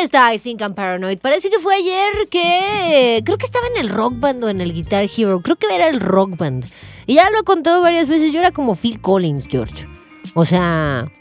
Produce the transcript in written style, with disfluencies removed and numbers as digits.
está I Think I'm Paranoid? Parece que fue ayer que creo que estaba en el Rock Band o en el Guitar Hero. Creo que era el Rock Band. Y ya lo he contado varias veces. Yo era como Phil Collins, George. O sea,